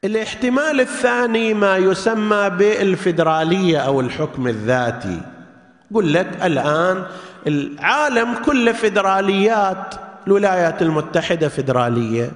الاحتمال الثاني ما يسمى بالفيدرالية أو الحكم الذاتي. قل لك الآن العالم كله فيدراليات، الولايات المتحدة فيدرالية،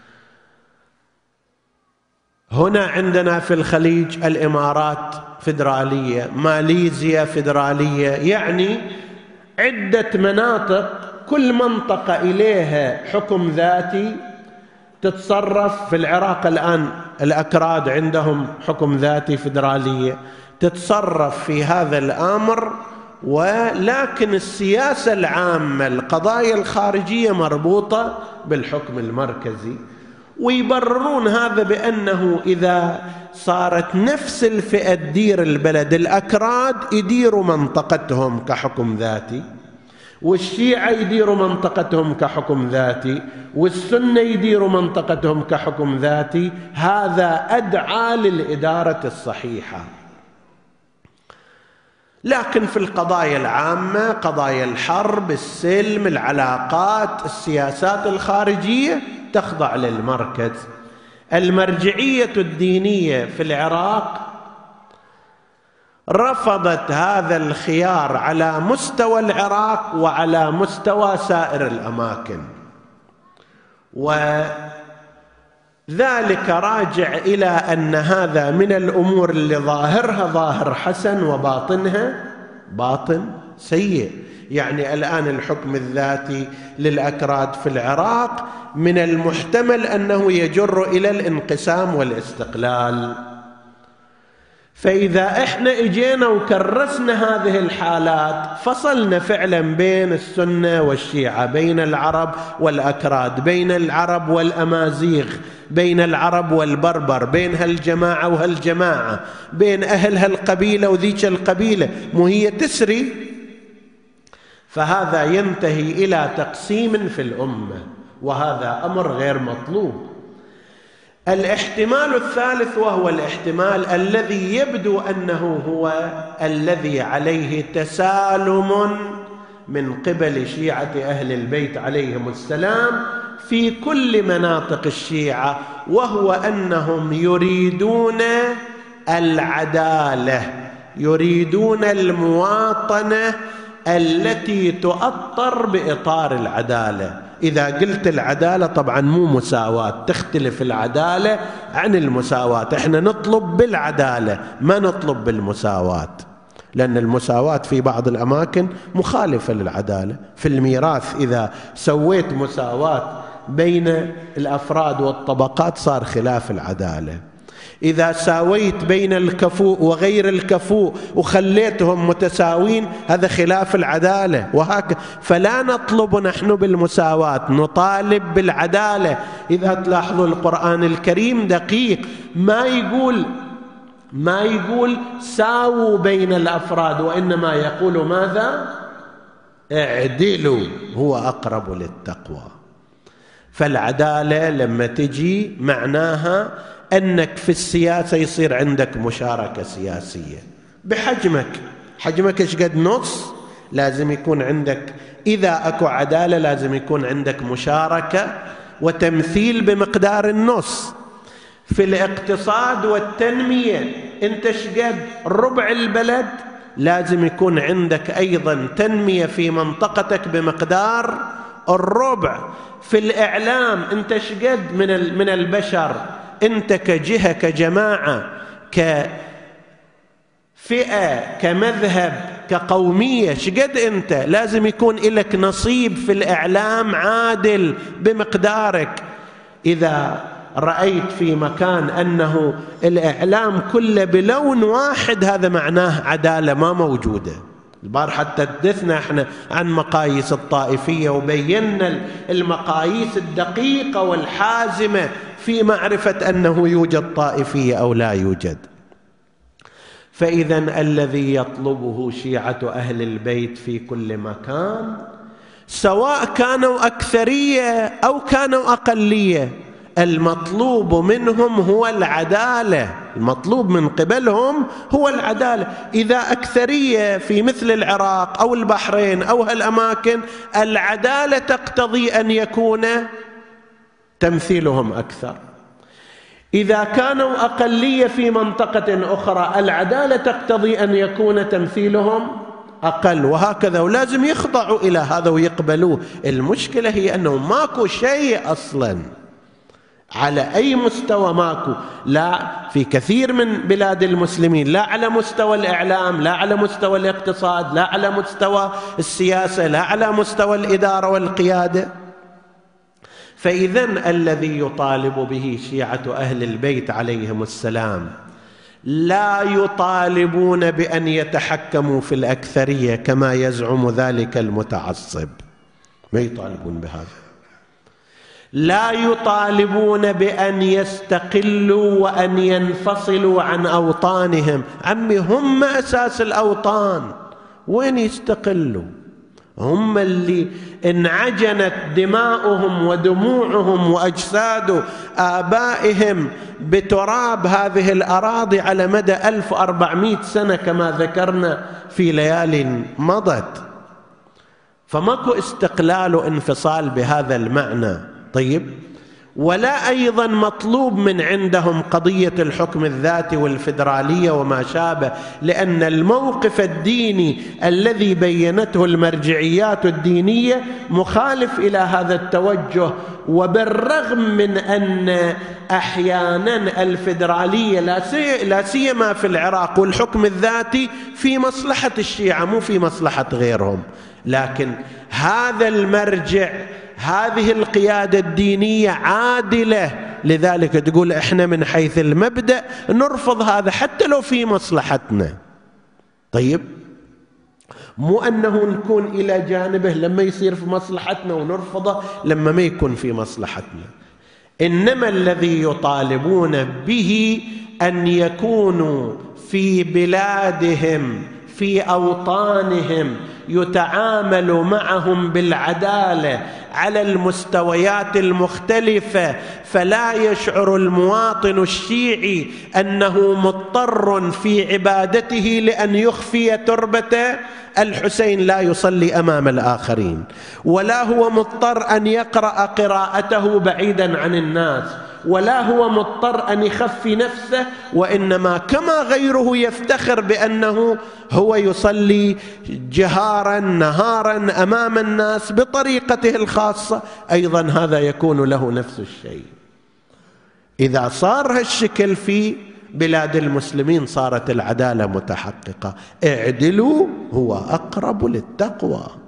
هنا عندنا في الخليج الإمارات فيدرالية، ماليزيا فيدرالية، يعني عدة مناطق كل منطقة إليها حكم ذاتي تتصرف. في العراق الآن الأكراد عندهم حكم ذاتي فيدرالية تتصرف في هذا الأمر، ولكن السياسة العامة القضايا الخارجية مربوطة بالحكم المركزي. ويبررون هذا بأنه إذا صارت نفس الفئة تدير البلد، الأكراد يديروا منطقتهم كحكم ذاتي، والشيعة يديروا منطقتهم كحكم ذاتي، والسنة يديروا منطقتهم كحكم ذاتي، هذا أدعى للإدارة الصحيحة. لكن في القضايا العامة، قضايا الحرب، السلم، العلاقات، السياسات الخارجية، تخضع للمركز. المرجعية الدينية في العراق رفضت هذا الخيار على مستوى العراق وعلى مستوى سائر الأماكن، وذلك راجع إلى أن هذا من الأمور اللي ظاهرها ظاهر حسن وباطنها باطن سيء. يعني الآن الحكم الذاتي للأكراد في العراق من المحتمل أنه يجر إلى الانقسام والاستقلال. فإذا إحنا إجينا وكرسنا هذه الحالات، فصلنا فعلا بين السنة والشيعة، بين العرب والأكراد، بين العرب والأمازيغ، بين العرب والبربر، بين هالجماعة وهالجماعة، بين أهل هالقبيلة وذيك القبيلة، مو هي تسري؟ فهذا ينتهي إلى تقسيم في الأمة، وهذا أمر غير مطلوب. الاحتمال الثالث، وهو الاحتمال الذي يبدو أنه هو الذي عليه تسالم من قبل شيعة أهل البيت عليهم السلام في كل مناطق الشيعة، وهو أنهم يريدون العدالة، يريدون المواطنة التي تؤطر بإطار العدالة. إذا قلت العدالة طبعا مو مساواة، تختلف العدالة عن المساواة. احنا نطلب بالعدالة، ما نطلب بالمساواة، لأن المساواة في بعض الأماكن مخالفة للعدالة. في الميراث إذا سويت مساواة بين الأفراد والطبقات صار خلاف العدالة. إذا ساويت بين الكفوء وغير الكفوء وخليتهم متساوين هذا خلاف العدالة، وهكذا. فلا نطلب نحن بالمساواة، نطالب بالعدالة. إذا تلاحظوا القرآن الكريم دقيق، ما يقول ساووا بين الأفراد، وإنما يقول ماذا؟ اعدلوا هو أقرب للتقوى. فالعدالة لما تجي معناها أنك في السياسة يصير عندك مشاركة سياسية حجمك إيش قد نص، لازم يكون عندك، إذا أكو عدالة لازم يكون عندك مشاركة وتمثيل بمقدار النص. في الاقتصاد والتنمية أنت إيش قد ربع البلد، لازم يكون عندك أيضا تنمية في منطقتك بمقدار الربع. في الإعلام أنت إيش قد من البشر، أنت كجهة كجماعة كفئة كمذهب كقومية، شقد أنت لازم يكون لك نصيب في الإعلام عادل بمقدارك. إذا رأيت في مكان أنه الإعلام كله بلون واحد، هذا معناه عدالة ما موجودة. البارحة حدثنا احنا عن مقاييس الطائفية وبينا المقاييس الدقيقة والحازمة في معرفة أنه يوجد طائفية أو لا يوجد. فإذا الذي يطلبه شيعة أهل البيت في كل مكان، سواء كانوا أكثرية أو كانوا أقلية، المطلوب منهم هو العدالة، المطلوب من قبلهم هو العدالة. إذا أكثرية في مثل العراق أو البحرين أو هالأماكن، العدالة تقتضي أن يكون تمثيلهم أكثر. إذا كانوا أقلية في منطقة أخرى العدالة تقتضي أن يكون تمثيلهم أقل، وهكذا، ولازم يخضعوا إلى هذا ويقبلوه. المشكلة هي أنه ماكو شيء أصلا على أي مستوى، ماكو، لا في كثير من بلاد المسلمين، لا على مستوى الإعلام، لا على مستوى الاقتصاد، لا على مستوى السياسة، لا على مستوى الإدارة والقيادة. فإذن الذي يطالب به شيعة أهل البيت عليهم السلام لا يطالبون بأن يتحكموا في الأكثرية كما يزعم ذلك المتعصب، ما يطالبون بهذا. لا يطالبون بأن يستقلوا وأن ينفصلوا عن أوطانهم. عمي هم أساس الأوطان، وين يستقلوا؟ هم اللي انعجنت دماؤهم ودموعهم وأجساد آبائهم بتراب هذه الأراضي على مدى 1400 سنة كما ذكرنا في ليال مضت. فماكو استقلال وانفصال بهذا المعنى. طيب، ولا أيضا مطلوب من عندهم قضية الحكم الذاتي والفيدرالية وما شابه، لأن الموقف الديني الذي بينته المرجعيات الدينية مخالف إلى هذا التوجه. وبالرغم من أن أحيانا الفيدرالية لا سيما في العراق والحكم الذاتي في مصلحة الشيعة مو في مصلحة غيرهم، لكن هذا المرجع، هذه القيادة الدينية عادلة، لذلك تقول احنا من حيث المبدأ نرفض هذا حتى لو في مصلحتنا. طيب، مو أنه نكون إلى جانبه لما يصير في مصلحتنا ونرفضه لما ما يكون في مصلحتنا. إنما الذي يطالبون به أن يكونوا في بلادهم في أوطانهم يتعامل معهم بالعدالة على المستويات المختلفة، فلا يشعر المواطن الشيعي أنه مضطر في عبادته لأن يخفي تربة الحسين لا يصلي أمام الآخرين، ولا هو مضطر أن يقرأ قراءته بعيدا عن الناس، ولا هو مضطر أن يخفي نفسه، وإنما كما غيره يفتخر بأنه هو يصلي جهارا نهارا أمام الناس بطريقته الخاصة، أيضا هذا يكون له نفس الشيء. إذا صار هالشكل في بلاد المسلمين صارت العدالة متحققة. اعدلوا هو أقرب للتقوى.